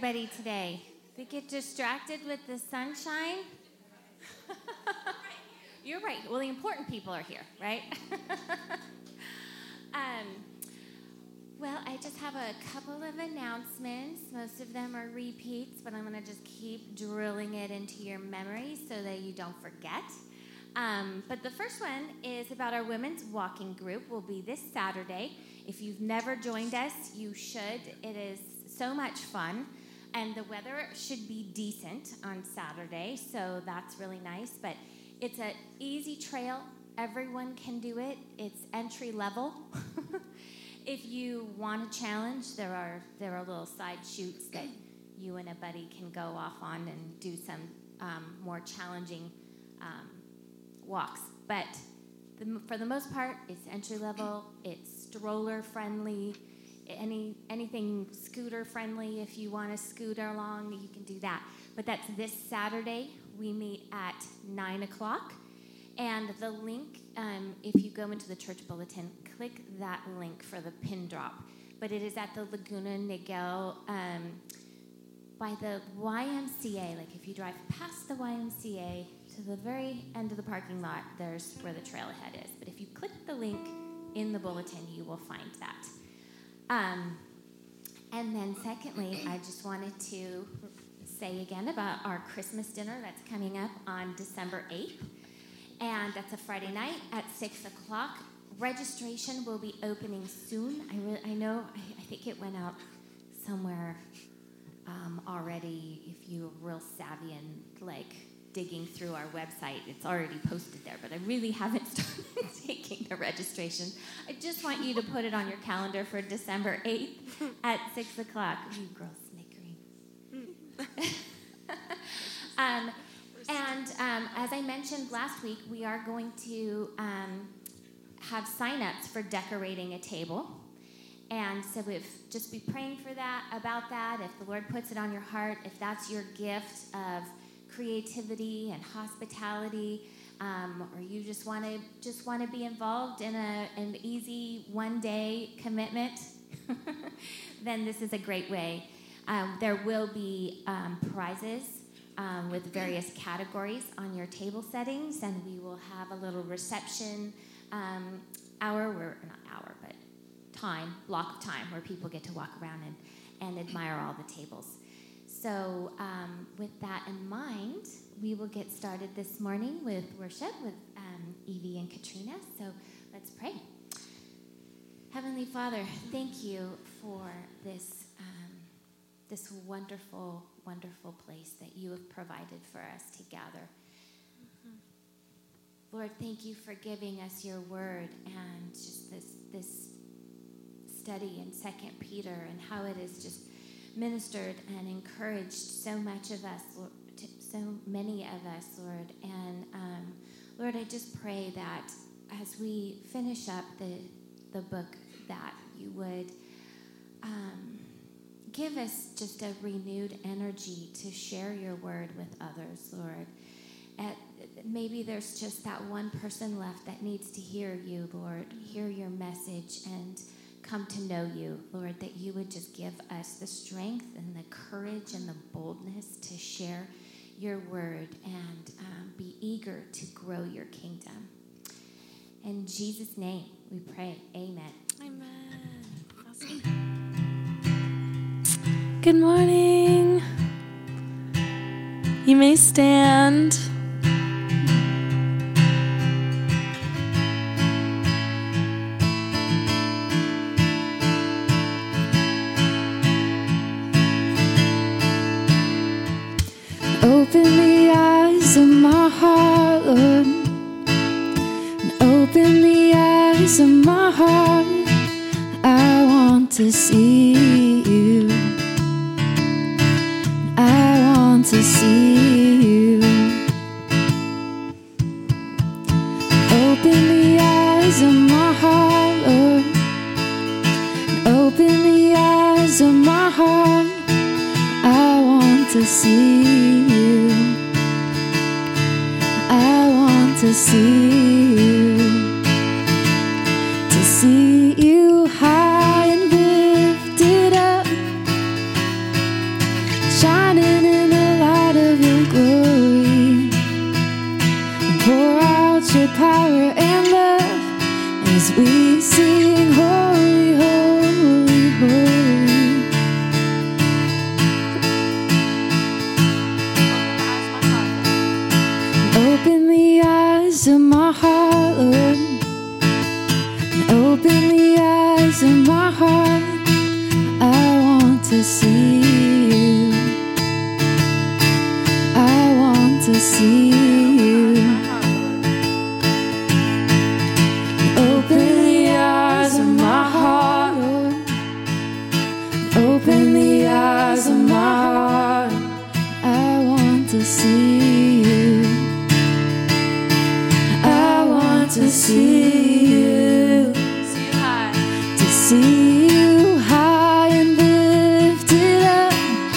everybody today? They get distracted with the sunshine? You're right. Well, the important people are here, right? Well, I just have a couple of announcements. Most of them are repeats, but I'm going to just keep drilling it into your memory so that you don't forget. But the first one is about our women's walking group. Will be this Saturday. If you've never joined us, you should. It is so much fun. And the weather should be decent on Saturday, so that's really nice. But it's an easy trail. Everyone can do it. It's entry level. If you want a challenge, there are little side chutes that you and a buddy can go off on and do some more challenging walks. But for the most part, it's entry level. It's stroller friendly. Anything scooter friendly. If you want to scooter along, you can do that. But that's this Saturday. We meet at 9 o'clock. And the link, if you go into the church bulletin, click that link for the pin drop. But it is at the Laguna Niguel by the YMCA. Like if you drive past the YMCA to the very end of the parking lot, there's where the trailhead is. But if you click the link in the bulletin, you will find that. And then secondly, I just wanted to say again about our Christmas dinner that's coming up on December 8th. And that's a Friday night at 6 o'clock. Registration will be opening soon. I think it went out somewhere already. If you're real savvy and digging through our website, it's already posted there. But I really haven't started taking the registration. I just want you to put it on your calendar for December 8th at 6 o'clock. You girls snickering. As I mentioned last week, we are going to have sign-ups for decorating a table. And so just be praying about that. If the Lord puts it on your heart, if that's your gift of creativity and hospitality, or you just want to be involved in an easy one-day commitment, then this is a great way. There will be prizes with various categories on your table settings, and we will have a little reception block of time where people get to walk around and admire all the tables. So with that in mind, we will get started this morning with worship with Evie and Katrina. So let's pray. Heavenly Father, thank you for this wonderful, wonderful place that you have provided for us to gather. Mm-hmm. Lord, thank you for giving us your word and just this study in 2 Peter and how it has just ministered and encouraged so much of us, so many of us, Lord. And Lord, I just pray that as we finish up the book, that you would give us just a renewed energy to share your word with others, Lord. Maybe there's just that one person left that needs to hear you, Lord, hear your message and come to know you, Lord, that you would just give us the strength and the courage and the boldness to share your word and be eager to grow your kingdom. In Jesus' name we pray. Amen. Amen. Awesome. Good morning. You may stand. Open the eyes of my heart, Lord, and open the eyes of my heart. I want to see you. I want to see you. Open the eyes of my heart, Lord, and open the eyes of my heart. I want to see you. I want to see you high and lifted up, shining in the light of your glory. And pour out your power and love as we sing holy, holy, holy. Open the eyes of my heart, Lord. And open the eyes of my heart. I want to see you. I want to see you. Open the eyes of my heart, Lord. Open the eyes of my heart. I want to see you. I want to see you. To see you high and lifted up,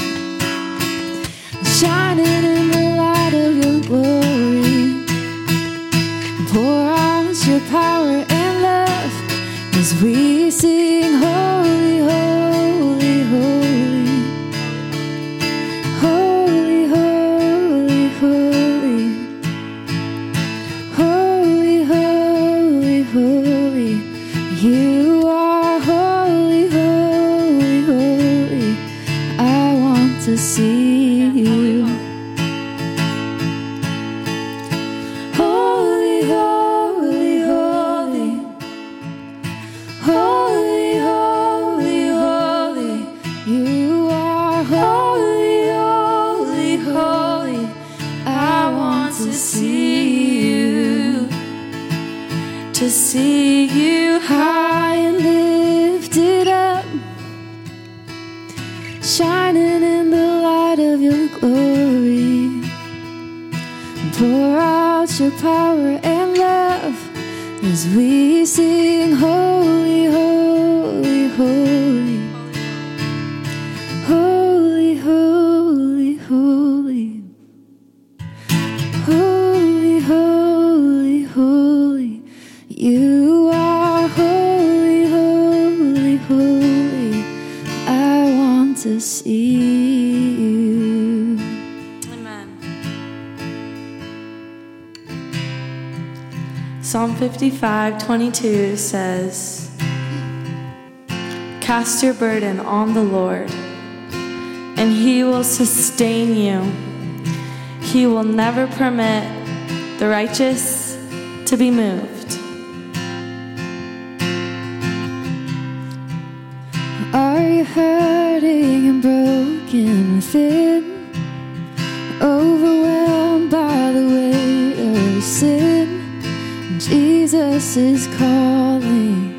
shining in the light of your glory. Pour out your power and love as we sing holy, holy, holy. Holy, holy, holy. Holy, holy, holy. You are holy, holy, holy. I want to see you. Holy, holy, holy. Holy, holy, holy. You are holy, holy, holy. I want to see you. To see you high and lifted up, shining in the light of your glory. Pour out your power and love as we sing holy, holy, holy. Holy, holy, holy. Holy, holy, holy. You are holy, holy, holy. I want to see you. Amen. Psalm 55:22 says, cast your burden on the Lord, and He will sustain you. He will never permit the righteous to be moved. Are you hurting and broken within, overwhelmed by the weight of sin? Jesus is calling.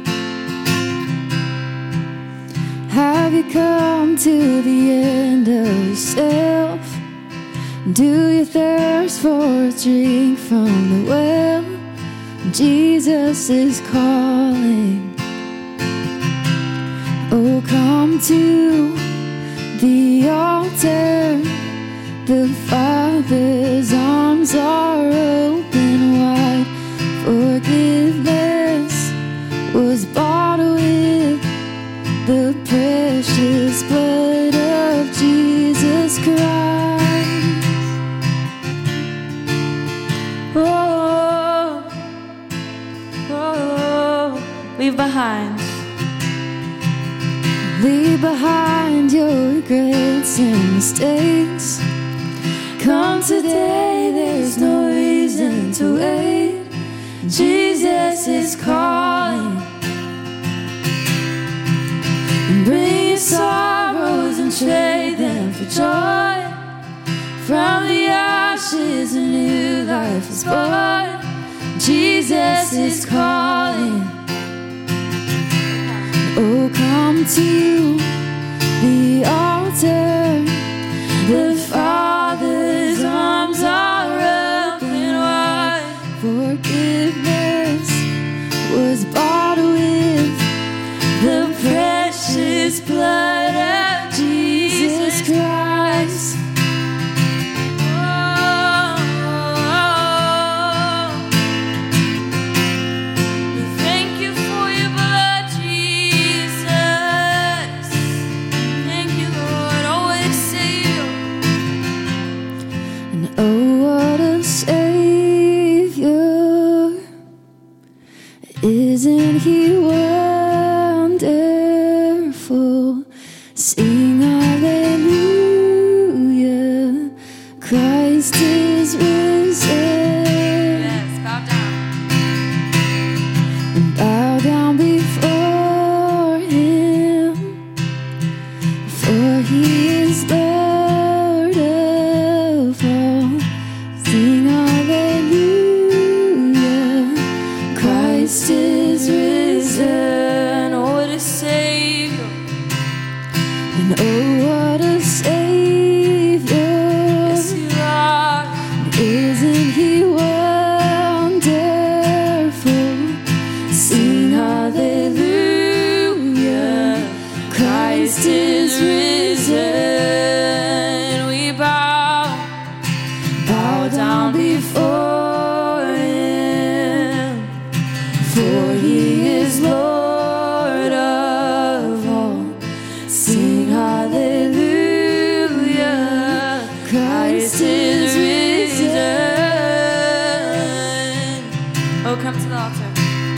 Have you come to the end of yourself? Do you thirst for a drink from the well? Jesus is calling. Oh, come to the altar. The Father's arms are open wide. Forgiveness was bought with the precious blood of Jesus Christ. Oh, oh, leave behind. Leave behind your regrets and mistakes. Come today, there's no reason to wait. Jesus is calling. And bring your sorrows and trade them for joy. From the ashes a new life is born. Jesus is calling. Oh, come to the altar. The Father's arms are open wide. Forgiveness was bought with the precious blood of Jesus Christ. We thank you for your blood, Jesus. Christ is risen. Yes, bow down. And bow down before him, for he is Lord of all. Sing hallelujah. Christ is risen. Oh, what a Savior. And oh, what a Savior. Yes, you are. Isn't he wonderful? Sing hallelujah. Christ is risen. We bow Down before him, for he is Lord of all. Sing hallelujah. Christ is risen. Oh, come to the altar.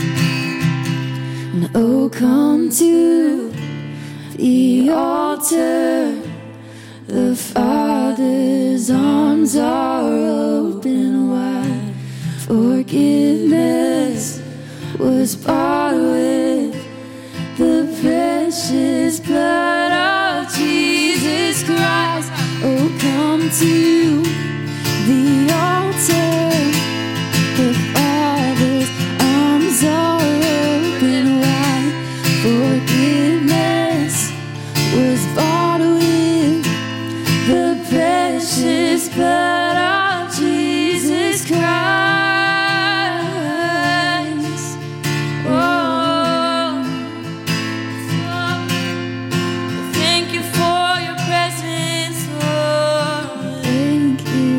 And oh, come to the altar. The Father's arms are open wide. Forgiveness was bought with the precious blood of Jesus Christ. Oh, come to the altar. The Father's arms are open wide. Forgiveness was bought with the precious blood of Jesus Christ. Oh, Thank you for your presence, Lord. thank you,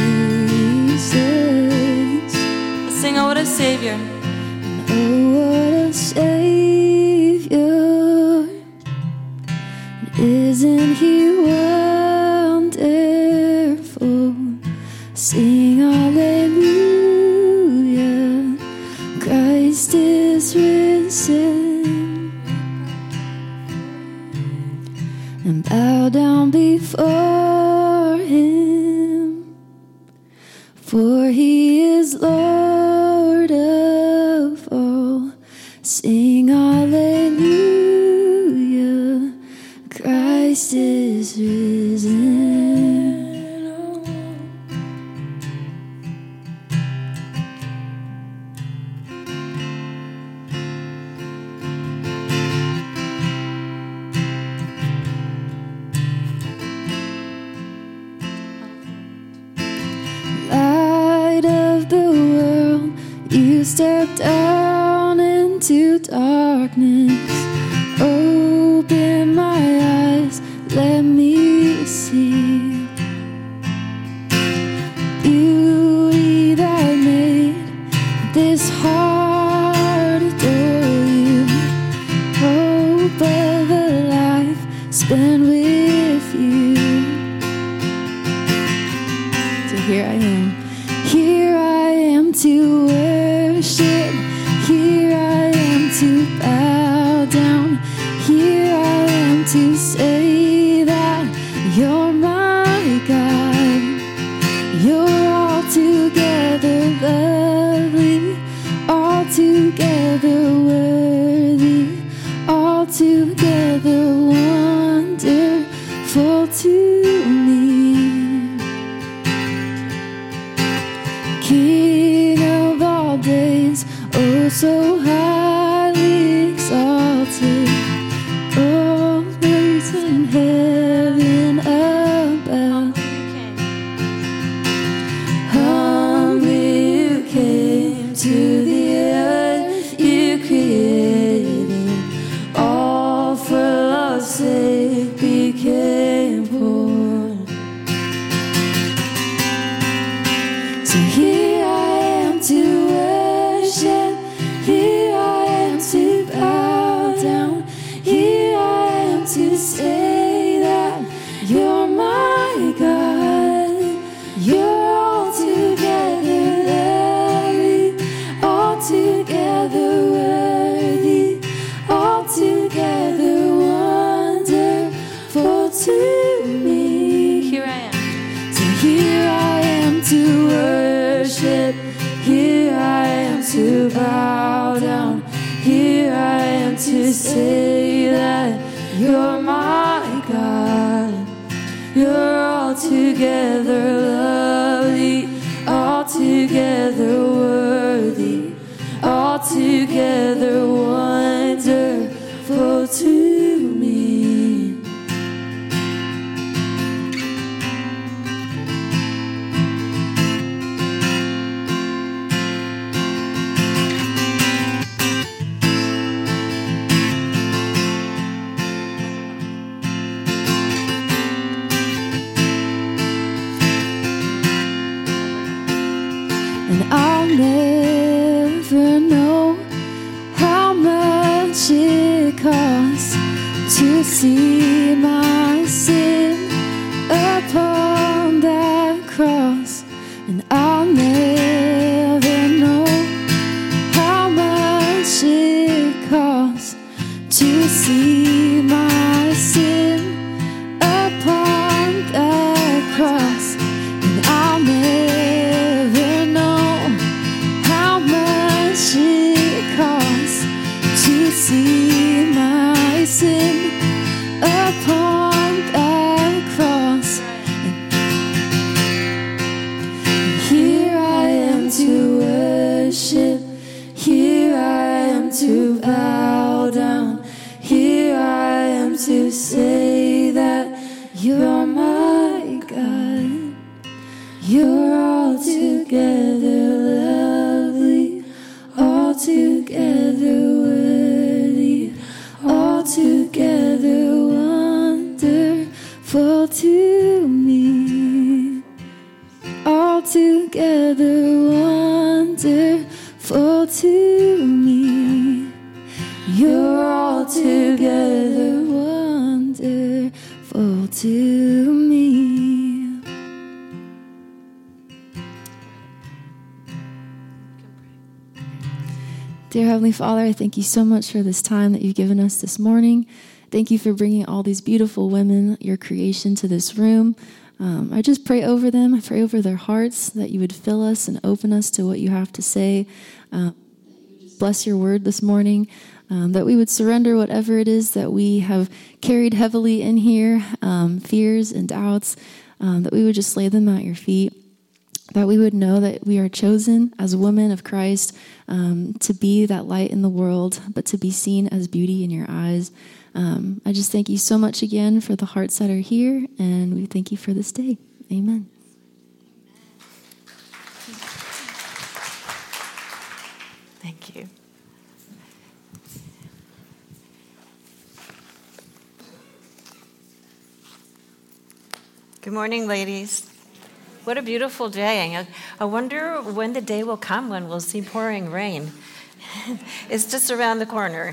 Jesus. Sing, oh, what a Savior. Oh, what a Savior. Isn't he wonderful? Sing hallelujah. Christ is risen. And bow down before him, for he is Lord of all. Sing hallelujah. Christ is risen. Light of the world, you stepped down into darkness. Open my eyes, let me see beauty that made this heart adore you. Hope of a life spent with you. So here I am. Here I am to worship. Here I am to bow down. Here I am to say that you're my God. You're altogether lovely, altogether worthy, altogether wonderful to me. King of all days, oh so highly exalted, always in heaven above. Humbly you came to the earth you created, all for love's sake became poor. So here I am to worship, here I am to bow down, here I am to say that you're my God. You're altogether lovely, altogether worthy, altogether wonderful to me. Here I am. So here to bow down. Here I am to say that you're my God. You're altogether lovely, altogether worthy, altogether wonderful to me. And I'll never know how much it costs to see my sin upon that cross. And I'll never know how much it costs to see my sin upon that cross. And I'll never know how much it costs to see my sin upon that cross. And here I am to worship, here I am to bow down, here I am to say that you're my God. You're altogether lovely, altogether worthy, altogether wonderful to me. Altogether wonderful to me. You're altogether wonderful to me. Dear Heavenly Father, I thank you so much for this time that you've given us this morning. Thank you for bringing all these beautiful women, your creation, to this room. I just pray over them. I pray over their hearts that you would fill us and open us to what you have to say. Bless your word this morning, that we would surrender whatever it is that we have carried heavily in here, fears and doubts, that we would just lay them at your feet. That we would know that we are chosen as women of Christ to be that light in the world, but to be seen as beauty in your eyes. I just thank you so much again for the hearts that are here, and we thank you for this day. Amen. Thank you. Good morning, ladies. What a beautiful day. I wonder when the day will come when we'll see pouring rain. It's just around the corner.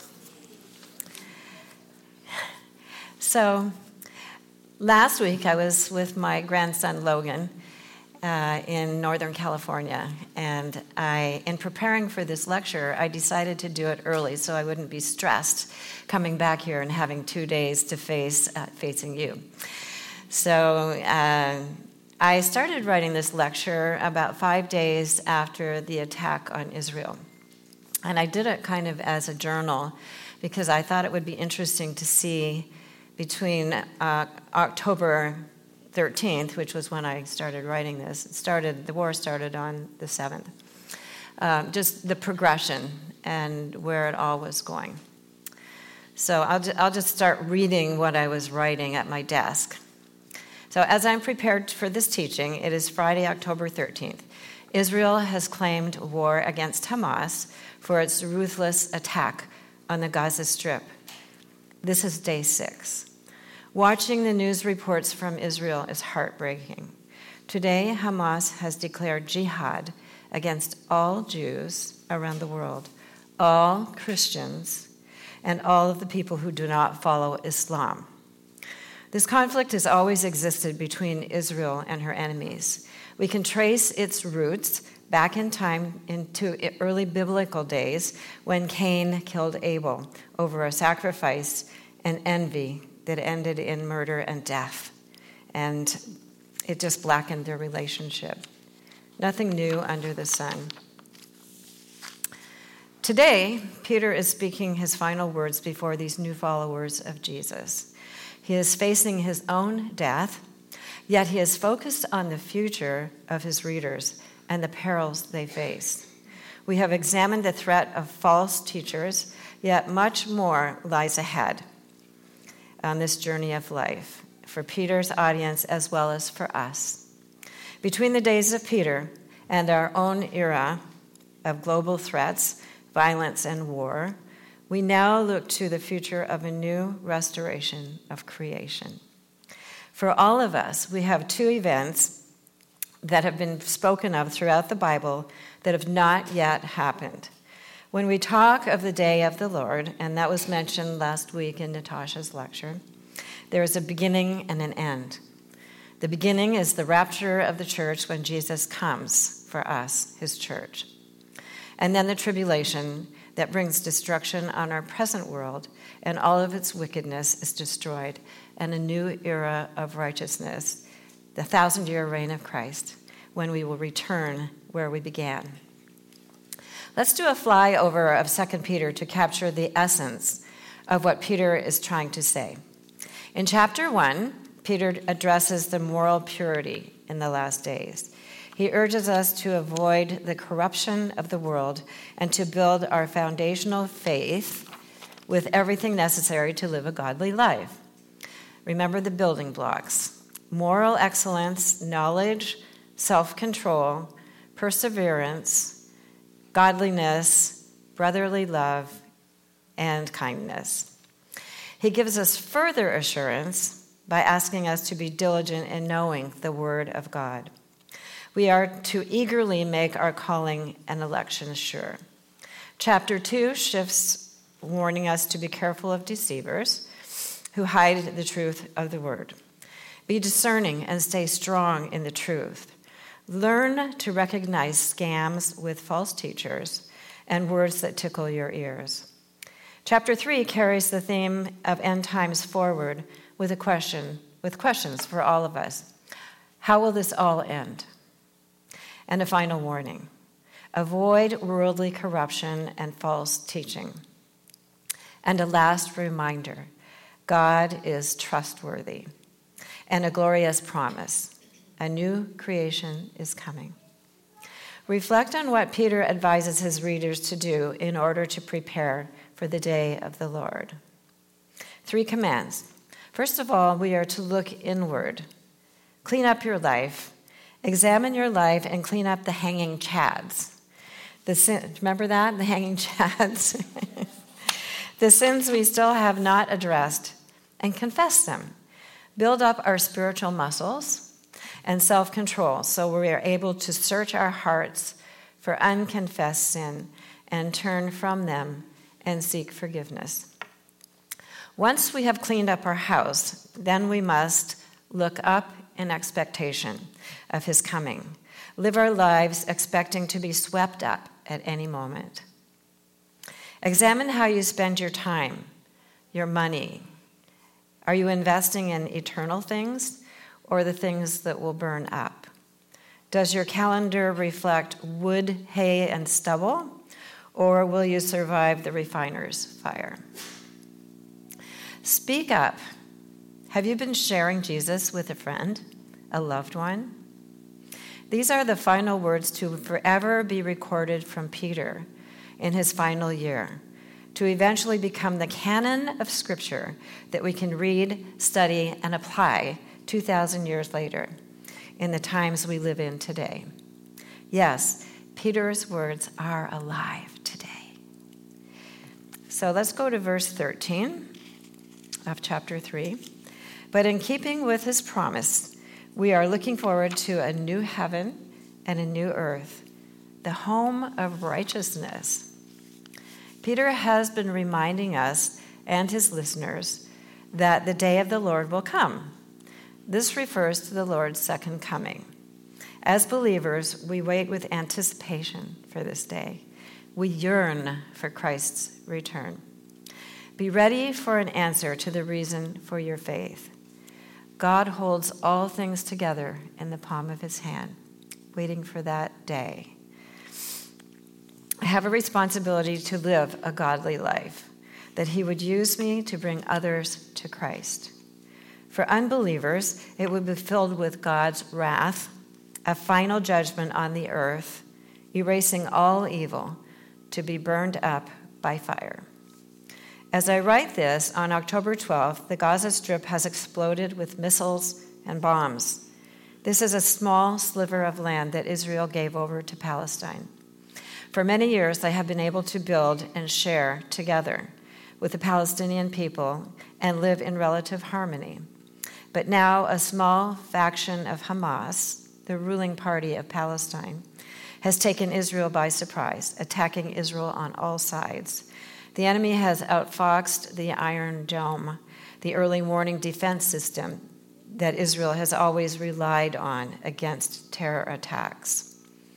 So last week I was with my grandson Logan in Northern California, and in preparing for this lecture, I decided to do it early so I wouldn't be stressed coming back here and having 2 days to facing you. So I started writing this lecture about 5 days after the attack on Israel. And I did it kind of as a journal because I thought it would be interesting to see between October 13th, which was when I started writing this. The war started on the 7th. Just the progression and where it all was going. So I'll just start reading what I was writing at my desk. So as I'm prepared for this teaching, it is Friday, October 13th. Israel has claimed war against Hamas for its ruthless attack on the Gaza Strip. This is day 6. Watching the news reports from Israel is heartbreaking. Today, Hamas has declared jihad against all Jews around the world, all Christians, and all of the people who do not follow Islam. This conflict has always existed between Israel and her enemies. We can trace its roots back in time into early biblical days when Cain killed Abel over a sacrifice and envy that ended in murder and death. And it just blackened their relationship. Nothing new under the sun. Today, Peter is speaking his final words before these new followers of Jesus. He is facing his own death, yet he is focused on the future of his readers and the perils they face. We have examined the threat of false teachers, yet much more lies ahead on this journey of life for Peter's audience as well as for us. Between the days of Peter and our own era of global threats, violence, and war, we now look to the future of a new restoration of creation. For all of us, we have two events that have been spoken of throughout the Bible that have not yet happened. When we talk of the day of the Lord, and that was mentioned last week in Natasha's lecture, there is a beginning and an end. The beginning is the rapture of the church when Jesus comes for us, his church. And then the tribulation that brings destruction on our present world, and all of its wickedness is destroyed, and a new era of righteousness, the 1,000-year reign of Christ, when we will return where we began. Let's do a flyover of 2 Peter to capture the essence of what Peter is trying to say. In chapter 1, Peter addresses the moral purity in the last days. He urges us to avoid the corruption of the world and to build our foundational faith with everything necessary to live a godly life. Remember the building blocks: moral excellence, knowledge, self-control, perseverance, godliness, brotherly love, and kindness. He gives us further assurance by asking us to be diligent in knowing the Word of God. We are to eagerly make our calling and election sure. Chapter 2 shifts, warning us to be careful of deceivers who hide the truth of the Word. Be discerning and stay strong in the truth. Learn to recognize scams with false teachers and words that tickle your ears. Chapter 3 carries the theme of end times forward with questions for all of us. How will this all end? And a final warning: avoid worldly corruption and false teaching. And a last reminder: God is trustworthy. And a glorious promise: a new creation is coming. Reflect on what Peter advises his readers to do in order to prepare for the day of the Lord. 3 commands. First of all, we are to look inward. Clean up your life. Examine your life and clean up the hanging chads. Remember that? The hanging chads? The sins we still have not addressed, and confess them. Build up our spiritual muscles and self-control so we are able to search our hearts for unconfessed sin and turn from them and seek forgiveness. Once we have cleaned up our house, then we must look up in expectation of his coming. Live our lives expecting to be swept up at any moment. Examine how you spend your time, your money. Are you investing in eternal things or the things that will burn up? Does your calendar reflect wood, hay, and stubble, or will you survive the refiner's fire? Speak up. Have you been sharing Jesus with a friend, a loved one? These are the final words to forever be recorded from Peter in his final year, to eventually become the canon of Scripture that we can read, study, and apply 2,000 years later in the times we live in today. Yes, Peter's words are alive today. So let's go to verse 13 of chapter 3. But in keeping with his promise, we are looking forward to a new heaven and a new earth, the home of righteousness. Peter has been reminding us and his listeners that the day of the Lord will come. This refers to the Lord's second coming. As believers, we wait with anticipation for this day. We yearn for Christ's return. Be ready for an answer to the reason for your faith. God holds all things together in the palm of his hand, waiting for that day. I have a responsibility to live a godly life, that he would use me to bring others to Christ. For unbelievers, it would be filled with God's wrath, a final judgment on the earth, erasing all evil, to be burned up by fire. As I write this, on October 12th, the Gaza Strip has exploded with missiles and bombs. This is a small sliver of land that Israel gave over to Palestine. For many years, they have been able to build and share together with the Palestinian people and live in relative harmony. But now a small faction of Hamas, the ruling party of Palestine, has taken Israel by surprise, attacking Israel on all sides. The enemy has outfoxed the Iron Dome, the early warning defense system that Israel has always relied on against terror attacks.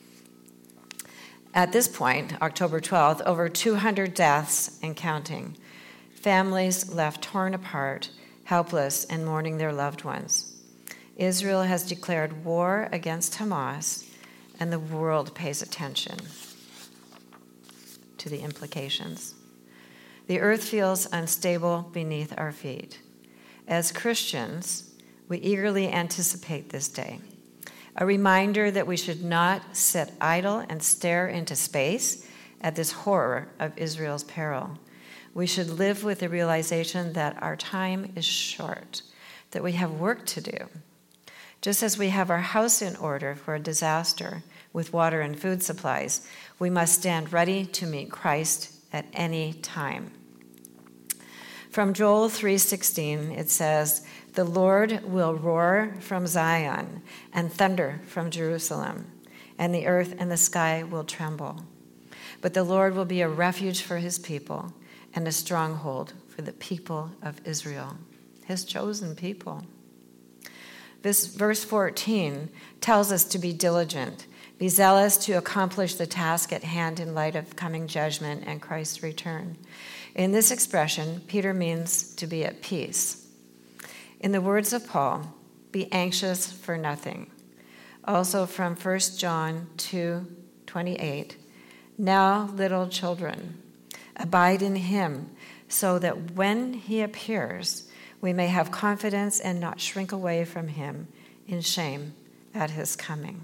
At this point, October 12th, over 200 deaths and counting. Families left torn apart, helpless, and mourning their loved ones. Israel has declared war against Hamas, and the world pays attention to the implications. The earth feels unstable beneath our feet. As Christians, we eagerly anticipate this day, a reminder that we should not sit idle and stare into space at this horror of Israel's peril. We should live with the realization that our time is short, that we have work to do. Just as we have our house in order for a disaster with water and food supplies, we must stand ready to meet Christ at any time. From Joel 3:16, it says, "The Lord will roar from Zion and thunder from Jerusalem, and the earth and the sky will tremble. But the Lord will be a refuge for his people and a stronghold for the people of Israel," his chosen people. This verse 14 tells us to be diligent, be zealous to accomplish the task at hand in light of coming judgment and Christ's return. In this expression, Peter means to be at peace. In the words of Paul, be anxious for nothing. Also from 1 John 2:28, "Now, little children, abide in him, so that when he appears, we may have confidence and not shrink away from him in shame at his coming."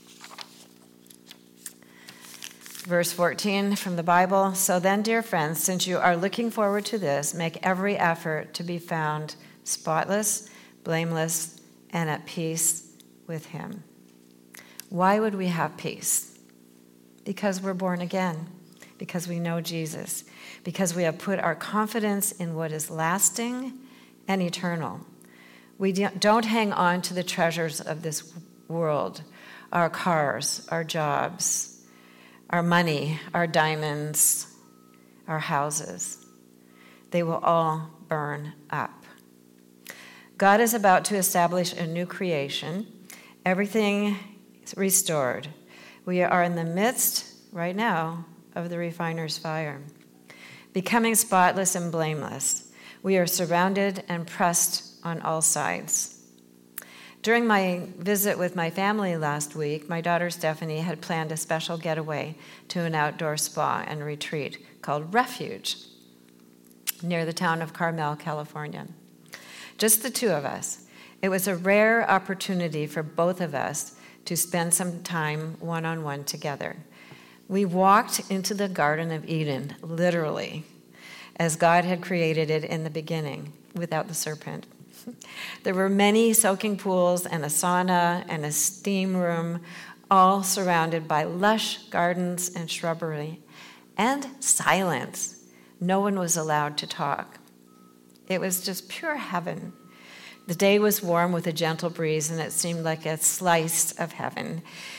Verse 14 from the Bible, "So then, dear friends, since you are looking forward to this, make every effort to be found spotless, blameless, and at peace with him." Why would we have peace? Because we're born again, because we know Jesus, because we have put our confidence in what is lasting and eternal. We don't hang on to the treasures of this world, our cars, our jobs, our money, our diamonds, our houses. They will all burn up. God is about to establish a new creation. Everything is restored. We are in the midst, right now, of the refiner's fire. Becoming spotless and blameless, we are surrounded and pressed on all sides. During my visit with my family last week, my daughter Stephanie had planned a special getaway to an outdoor spa and retreat called Refuge near the town of Carmel, California. Just the two of us. It was a rare opportunity for both of us to spend some time one-on-one together. We walked into the Garden of Eden, literally, as God had created it in the beginning, without the serpent. There were many soaking pools and a sauna and a steam room, all surrounded by lush gardens and shrubbery, and silence. No one was allowed to talk. It was just pure heaven. The day was warm with a gentle breeze, and it seemed like a slice of heaven.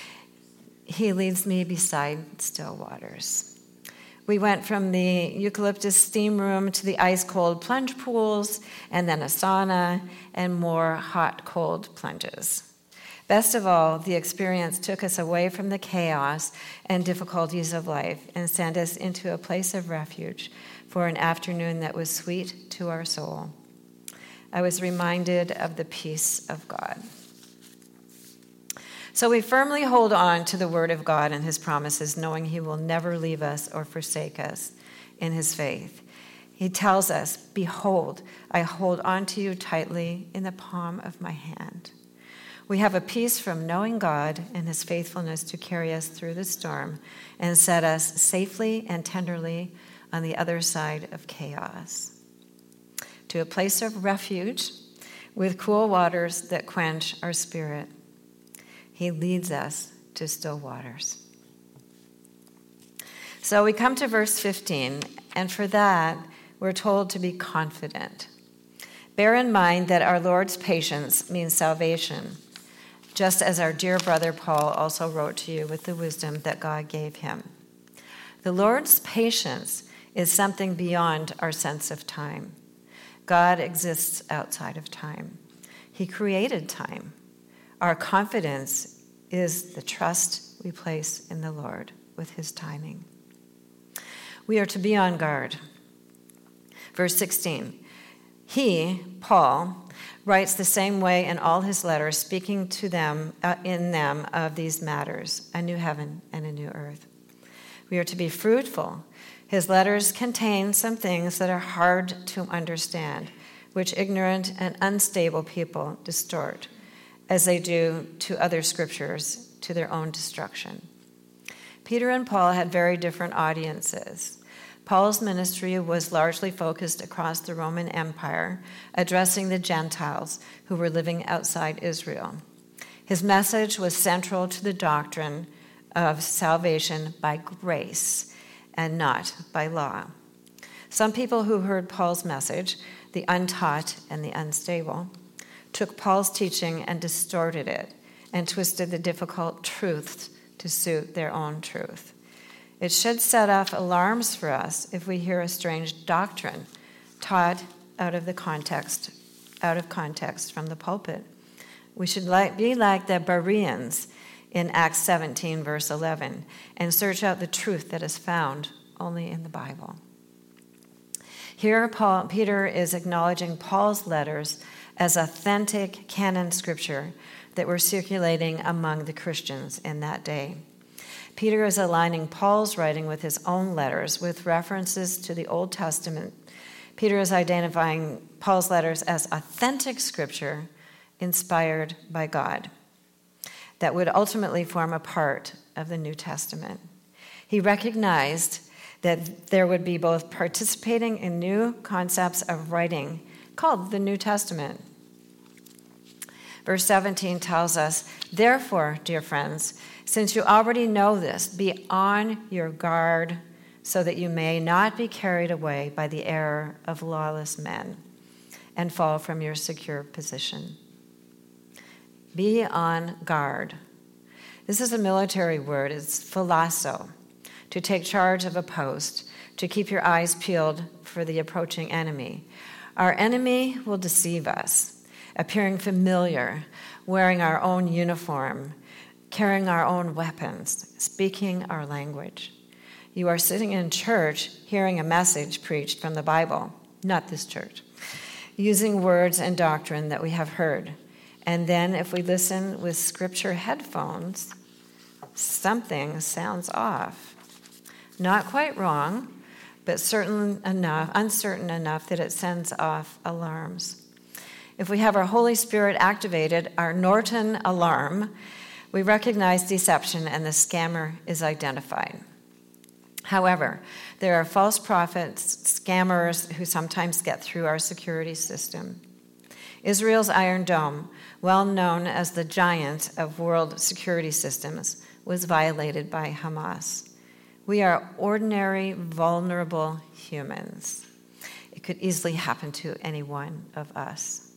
He leads me beside still waters. We went from the eucalyptus steam room to the ice-cold plunge pools, and then a sauna, and more hot-cold plunges. Best of all, the experience took us away from the chaos and difficulties of life and sent us into a place of refuge for an afternoon that was sweet to our soul. I was reminded of the peace of God. So we firmly hold on to the word of God and his promises, knowing he will never leave us or forsake us in his faith. He tells us, "Behold, I hold on to you tightly in the palm of my hand." We have a peace from knowing God and his faithfulness to carry us through the storm and set us safely and tenderly on the other side of chaos, to a place of refuge with cool waters that quench our spirit. He leads us to still waters. So we come to verse 15, and for that, we're told to be confident. Bear in mind that our Lord's patience means salvation, just as our dear brother Paul also wrote to you with the wisdom that God gave him. The Lord's patience is something beyond our sense of time. God exists outside of time. He created time. Our confidence is the trust we place in the Lord with his timing. We are to be on guard. Verse 16, he, Paul, writes the same way in all his letters, speaking to them in them of these matters, a new heaven and a new earth. We are to be fruitful. His letters contain some things that are hard to understand, which ignorant and unstable people distort, as they do to other scriptures, to their own destruction. Peter and Paul had very different audiences. Paul's ministry was largely focused across the Roman Empire, addressing the Gentiles who were living outside Israel. His message was central to the doctrine of salvation by grace and not by law. Some people who heard Paul's message, the untaught and the unstable, took Paul's teaching and distorted it and twisted the difficult truths to suit their own truth. It should set off alarms for us if we hear a strange doctrine taught out of context from the pulpit. We should be like the Bereans in Acts 17, verse 11, and search out the truth that is found only in the Bible. Here, Peter is acknowledging Paul's letters as authentic canon scripture that were circulating among the Christians in that day. Peter is aligning Paul's writing with his own letters with references to the Old Testament. Peter is identifying Paul's letters as authentic scripture inspired by God that would ultimately form a part of the New Testament. He recognized that there would be both participating in new concepts of writing called the New Testament. Verse 17 tells us, "Therefore, dear friends, since you already know this, be on your guard so that you may not be carried away by the error of lawless men and fall from your secure position." Be on guard. This is a military word. It's philasso, to take charge of a post, to keep your eyes peeled for the approaching enemy. Our enemy will deceive us, appearing familiar, wearing our own uniform, carrying our own weapons, speaking our language. You are sitting in church hearing a message preached from the Bible, not this church, using words and doctrine that we have heard. And then if we listen with scripture headphones, something sounds off. Not quite wrong, but uncertain enough that it sends off alarms. If we have our Holy Spirit activated, our Norton alarm, we recognize deception and the scammer is identified. However, there are false prophets, scammers who sometimes get through our security system. Israel's Iron Dome, well known as the giant of world security systems, was violated by Hamas. We are ordinary, vulnerable humans. It could easily happen to any one of us.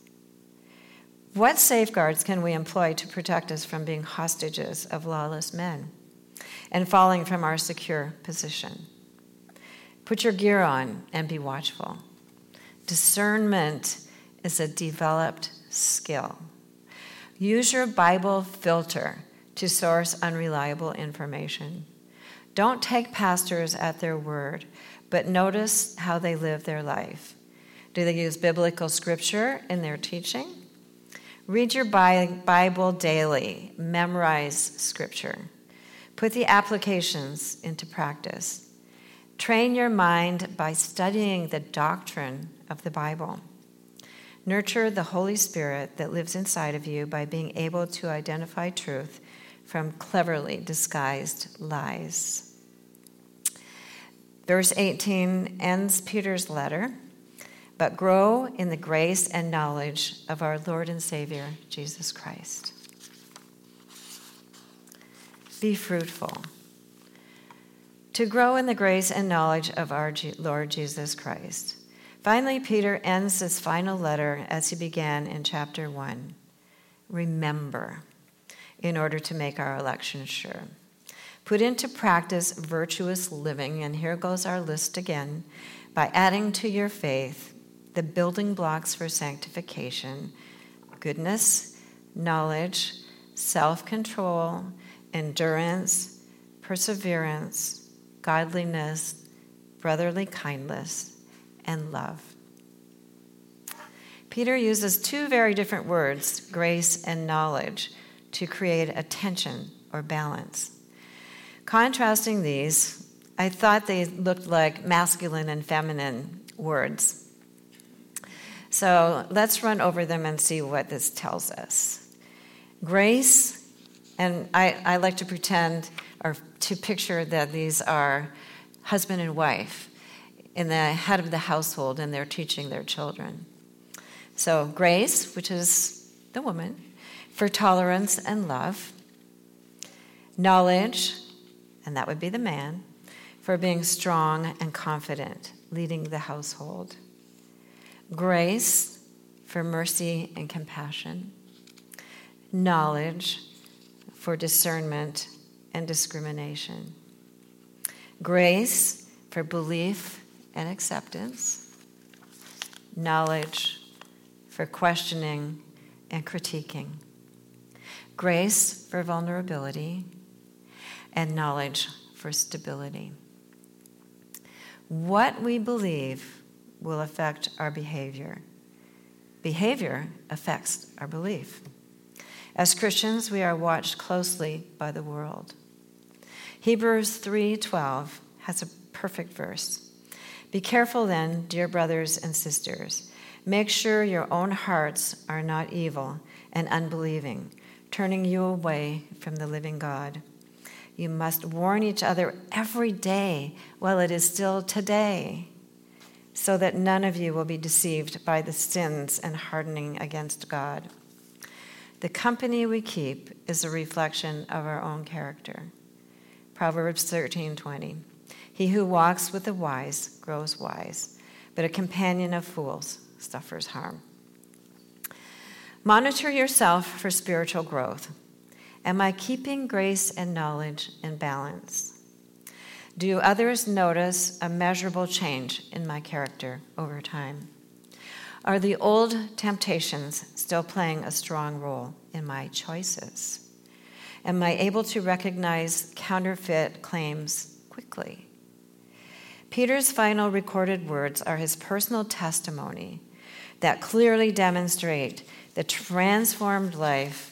What safeguards can we employ to protect us from being hostages of lawless men and falling from our secure position? Put your gear on and be watchful. Discernment is a developed skill. Use your Bible filter to source unreliable information. Don't take pastors at their word, but notice how they live their life. Do they use biblical scripture in their teaching? Read your Bible daily. Memorize Scripture. Put the applications into practice. Train your mind by studying the doctrine of the Bible. Nurture the Holy Spirit that lives inside of you by being able to identify truth from cleverly disguised lies. Verse 18 ends Peter's letter, but grow in the grace and knowledge of our Lord and Savior, Jesus Christ. Be fruitful. To grow in the grace and knowledge of our Lord Jesus Christ. Finally, Peter ends his final letter as he began in chapter 1. Remember, in order to make our election sure. Put into practice virtuous living, and here goes our list again, by adding to your faith the building blocks for sanctification: goodness, knowledge, self-control, endurance, perseverance, godliness, brotherly kindness, and love. Peter uses two very different words, grace and knowledge, to create a tension or balance. Contrasting these, I thought they looked like masculine and feminine words. So let's run over them and see what this tells us. Grace, and I like to pretend or to picture that these are husband and wife in the head of the household, and they're teaching their children. So grace, which is the woman, for tolerance and love. Knowledge, and that would be the man, for being strong and confident, leading the household. Grace, for mercy and compassion. Knowledge, for discernment and discrimination. Grace, for belief and acceptance. Knowledge, for questioning and critiquing. Grace, for vulnerability. And knowledge, for stability. What we believe will affect our behavior. Behavior affects our belief. As Christians, we are watched closely by the world. Hebrews 3:12 has a perfect verse. Be careful then, dear brothers and sisters. Make sure your own hearts are not evil and unbelieving, turning you away from the living God. You must warn each other every day while it is still today, so that none of you will be deceived by the sins and hardening against God. The company we keep is a reflection of our own character. Proverbs 13:20. He who walks with the wise grows wise, but a companion of fools suffers harm. Monitor yourself for spiritual growth. Am I keeping grace and knowledge in balance? Do others notice a measurable change in my character over time? Are the old temptations still playing a strong role in my choices? Am I able to recognize counterfeit claims quickly? Peter's final recorded words are his personal testimony that clearly demonstrate the transformed life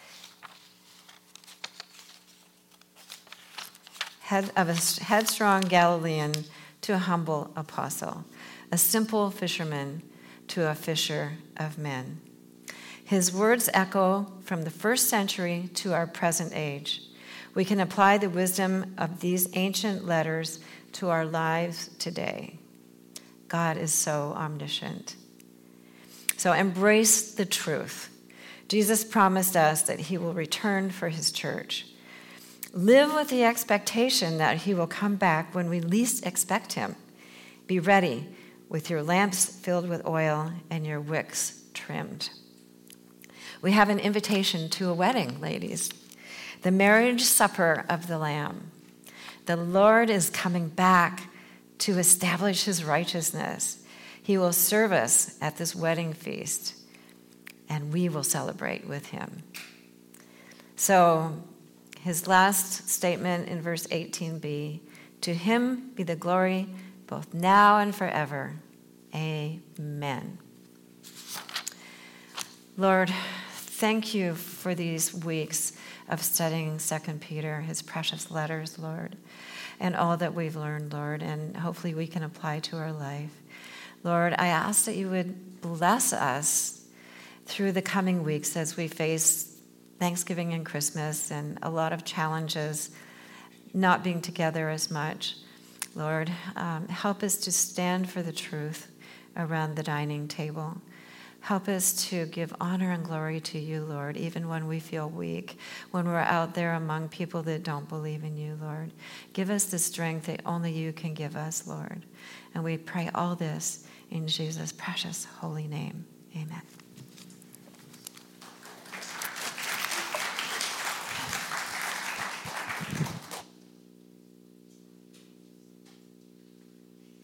of a headstrong Galilean to a humble apostle, a simple fisherman to a fisher of men. His words echo from the first century to our present age. We can apply the wisdom of these ancient letters to our lives today. God is so omniscient. So embrace the truth. Jesus promised us that he will return for his church. Live with the expectation that he will come back when we least expect him. Be ready with your lamps filled with oil and your wicks trimmed. We have an invitation to a wedding, ladies. The marriage supper of the Lamb. The Lord is coming back to establish his righteousness. He will serve us at this wedding feast, and we will celebrate with him. So, his last statement in verse 18b, to him be the glory both now and forever. Amen. Lord, thank you for these weeks of studying 2 Peter, his precious letters, Lord, and all that we've learned, Lord, and hopefully we can apply to our life. Lord, I ask that you would bless us through the coming weeks as we face Thanksgiving and Christmas and a lot of challenges, not being together as much. Lord, help us to stand for the truth around the dining table. Help us to give honor and glory to you, Lord, even when we feel weak, when we're out there among people that don't believe in you, Lord. Give us the strength that only you can give us, Lord. And we pray all this in Jesus' precious holy name. Amen.